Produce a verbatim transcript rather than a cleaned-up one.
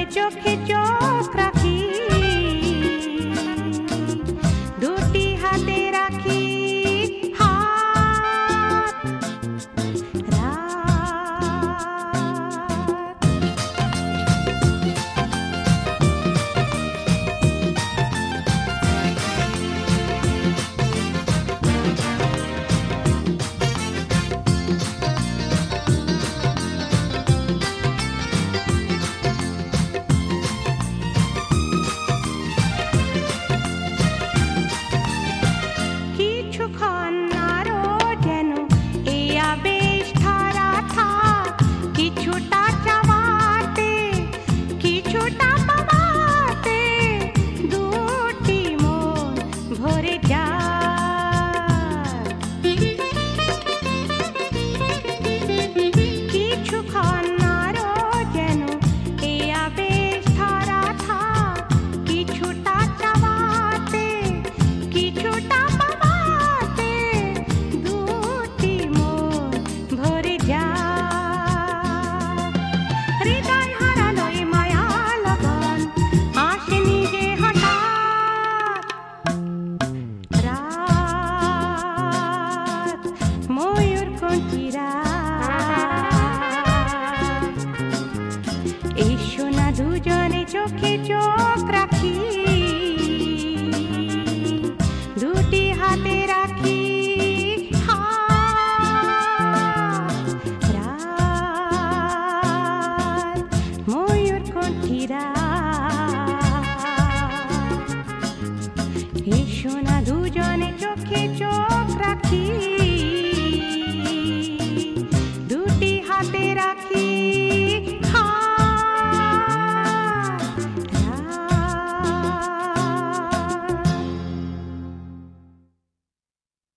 চোখে চোখ রাখি, দুটি হাতে রাখি হাত। রাত কিছুক্ষণ আরো যেন এই আবেশ ধরা থাক, কিছুটা চাওয়াতে কিছুটা পাওয়াতে দুটি মন ভরে যায়। কিছুক্ষণ আরো যেন এই আবেশ ধরা থাক, কিছুটা চাওয়াতে কিছুটা পাওয়াতে দুটি মন ভরে যায়। হৃদয় হারালো এই মায়া লগন আসে নিজে হঠাৎ। রাত ময়ূরকণ্ঠী রাত, এসো না দুজনে চোখে চোখ রাখি, দুটি হাতে রাখি হাত। রাত ময়ূরকণ্ঠী রাত, এসো না